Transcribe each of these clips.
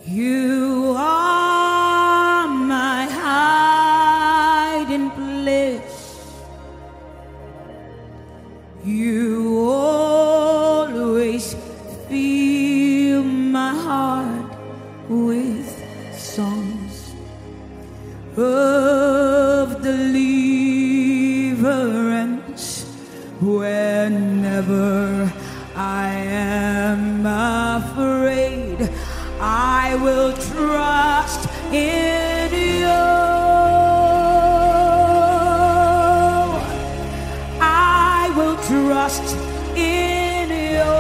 You are my hiding place. You always fill my heart with songs of deliverance whenever I am afraid. I will trust in you. I will trust in you.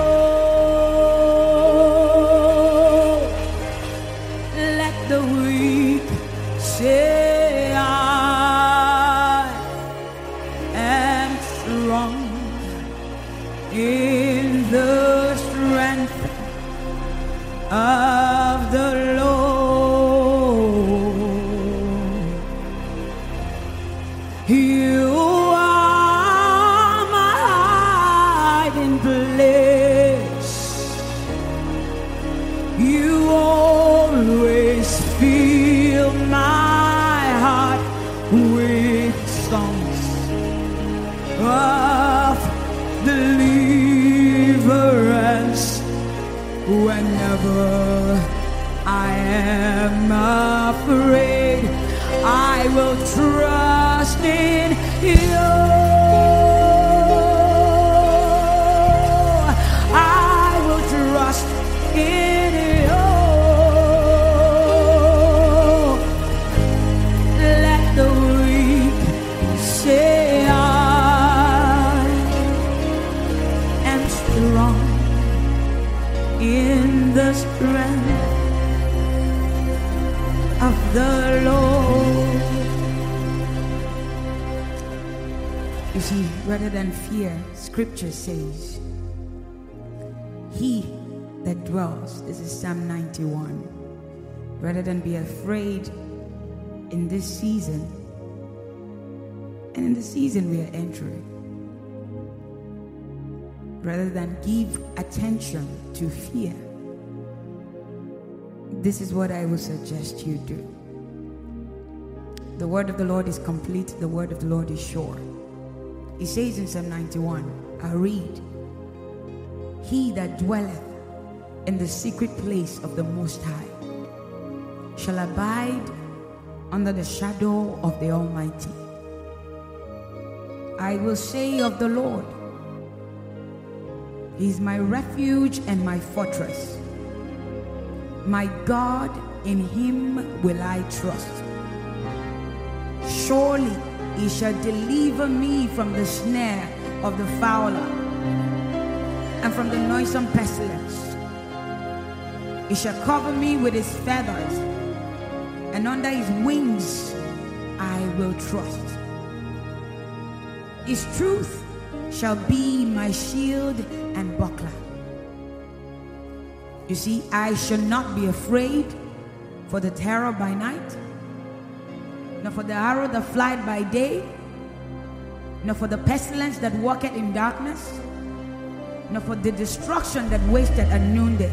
Let the weak say I am strong in the strength of the Lord. You are my hiding place. You always fill my heart with songs of deliverance whenever I am afraid. I will trust in you. I will trust in you. Let the weak say I am strong in the strength of the Lord. You see, rather than fear, Scripture says, he that dwells, this is Psalm 91, rather than be afraid in this season, and in the season we are entering, rather than give attention to fear, this is what I would suggest you do. The word of the Lord is complete. The word of the Lord is sure. It says in Psalm 91, I read, he that dwelleth in the secret place of the Most High shall abide under the shadow of the Almighty. I will say of the Lord, he is my refuge and my fortress. My God, in him will I trust. Surely he shall deliver me from the snare of the fowler and from the noisome pestilence. He shall cover me with his feathers, and under his wings I will trust. His truth shall be my shield and buckler. You see, I shall not be afraid for the terror by night, nor for the arrow that flieth by day, nor for the pestilence that walketh in darkness, nor for the destruction that wasteth at noonday.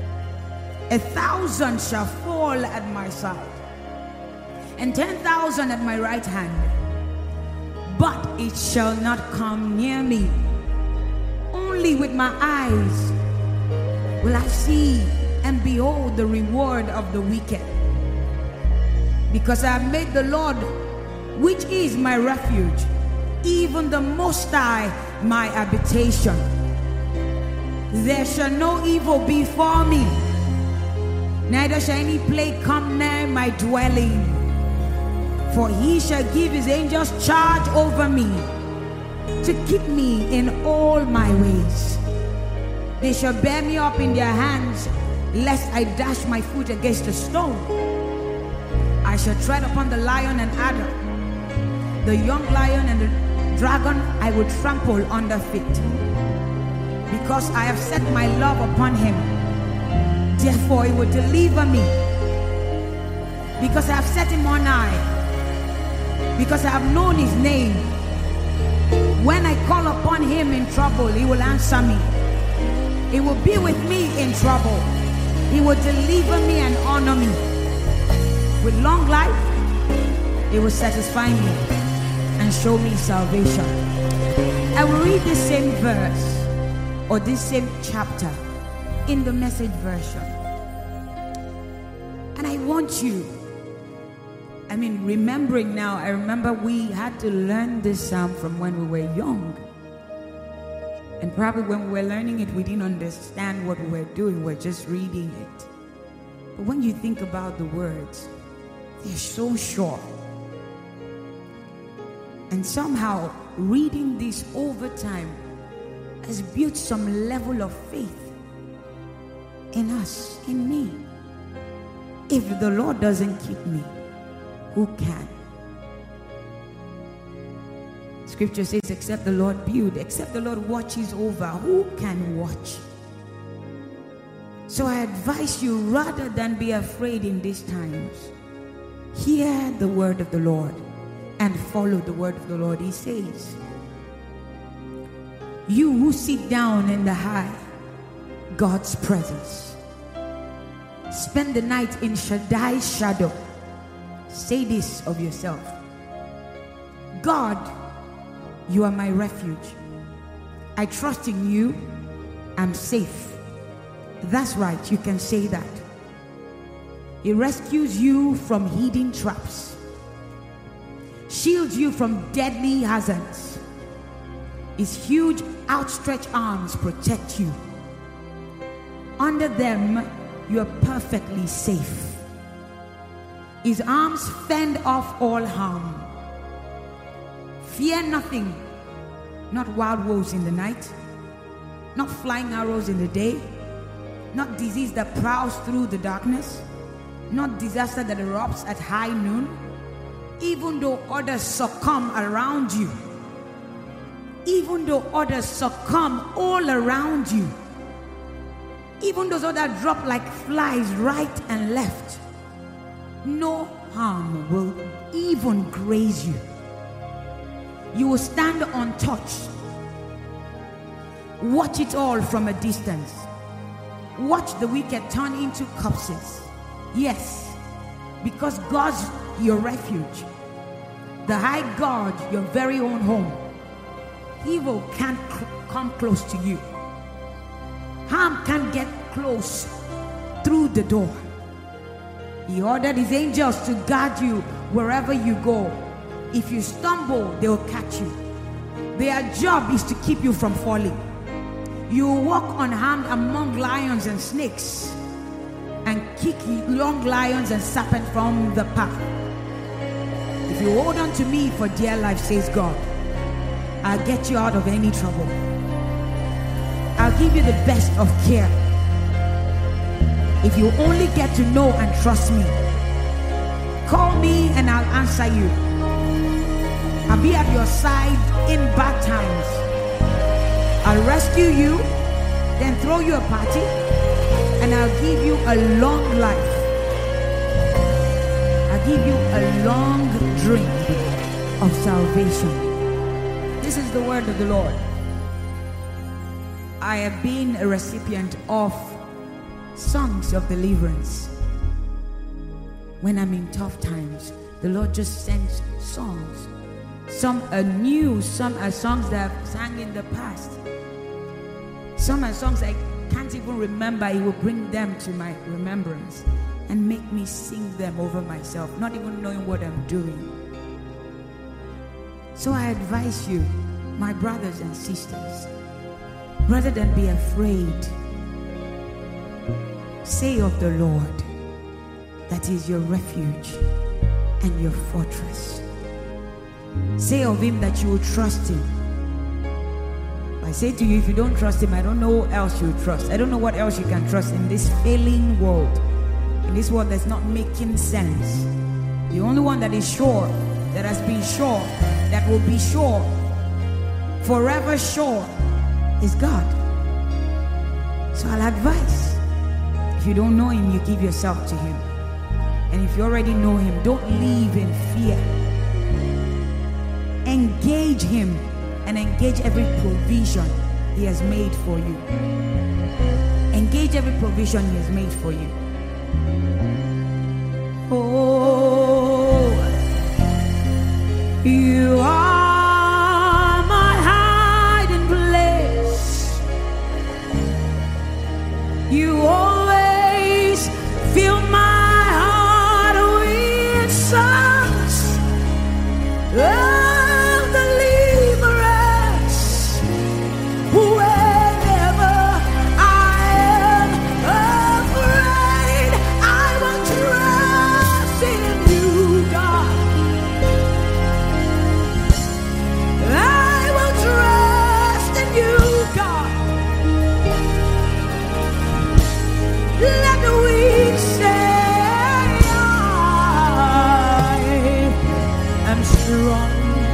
1,000 shall fall at my side, and 10,000 at my right hand, but it shall not come near me. Only with my eyes will I see and behold the reward of the wicked. Because I have made the Lord, which is my refuge, even the Most High, my habitation. There shall no evil befall me, neither shall any plague come near my dwelling. For he shall give his angels charge over me, to keep me in all my ways. They shall bear me up in their hands, lest I dash my foot against a stone. I shall tread upon the lion and adder, the young lion and the dragon I will trample under feet. Because I have set my love upon him, therefore he will deliver me. Because I have set him on high, because I have known his name. When I call upon him in trouble, he will answer me. He will be with me in trouble. He will deliver me and honor me. With long life, He will satisfy me and show me salvation. I will read the same verse or this same chapter in the Message version. And I want you, remembering now, I remember we had to learn this psalm from when we were young. And probably when we were learning it, we didn't understand what we were doing. We're just reading it. But when you think about the words, they're so short. And somehow, reading this over time has built some level of faith in us, in me. If the Lord doesn't keep me, who can? Scripture says, except the Lord build, except the Lord watches over, who can watch? So I advise you, rather than be afraid in these times, hear the word of the Lord and follow the word of the Lord. He says, you who sit down in the high God's presence, spend the night in Shaddai's shadow. Say this of yourself: God, you are my refuge. I trust in you. I'm safe. That's right, you can say that. He rescues you from hidden traps, shields you from deadly hazards. His huge outstretched arms protect you. Under them, you are perfectly safe. His arms fend off all harm. Fear nothing, not wild wolves in the night, not flying arrows in the day, not disease that prowls through the darkness, not disaster that erupts at high noon. Even though others succumb around you, even though others succumb all around you, even those others drop like flies right and left, no harm will even graze you. You will stand untouched. Watch it all from a distance. Watch the wicked turn into corpses. Yes, because God's your refuge, the high God, your very own home. Evil can't come close to you. Harm can't get close through the door. He ordered his angels to guard you wherever you go. If you stumble, they will catch you. Their job is to keep you from falling. You will walk unharmed among lions and snakes, and kick young lions and serpents from the path. If you hold on to me for dear life, says God, I'll get you out of any trouble. I'll give you the best of care. If you only get to know and trust me, call me and I'll answer you. I'll be at your side in bad times. I'll rescue you, then throw you a party, and I'll give you a long life. I'll give you a long drink of salvation. This is the word of the Lord. I have been a recipient of songs of deliverance. When I'm in tough times, the Lord just sends songs. Some are new, some are songs that I've sang in the past. Some are songs I can't even remember. He will bring them to my remembrance and make me sing them over myself, not even knowing what I'm doing. So I advise you, my brothers and sisters, rather than be afraid, say of the Lord that He is your refuge and your fortress. Say of Him that you will trust Him. I say to you, if you don't trust Him, I don't know who else you trust. I don't know what else you can trust in this failing world, in this world that's not making sense. The only one that is sure, that has been sure, that will be sure, forever sure, is God. So I'll advise, if you don't know Him, you give yourself to Him. And if you already know Him, don't live in fear. Engage Him and engage every provision He has made for you. Engage every provision He has made for you. Oh, you are my hiding place. You always fill my heart with songs of deliverance. Whenever I am afraid, I will trust in you, God. I will trust in you, God. Let the weak say I am strong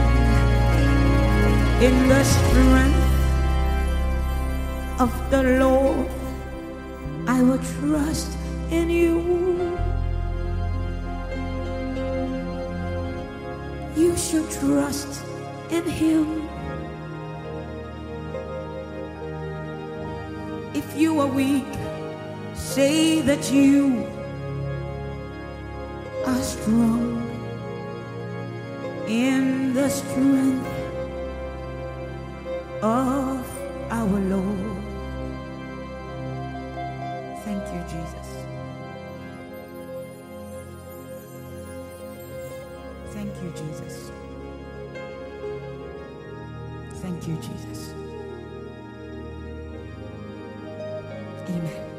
in the strength of the Lord. I will trust in you. You should trust in Him. If you are weak, say that you are strong in the strength of our Lord. Thank you, Jesus. Thank you, Jesus. Thank you, Jesus. Amen.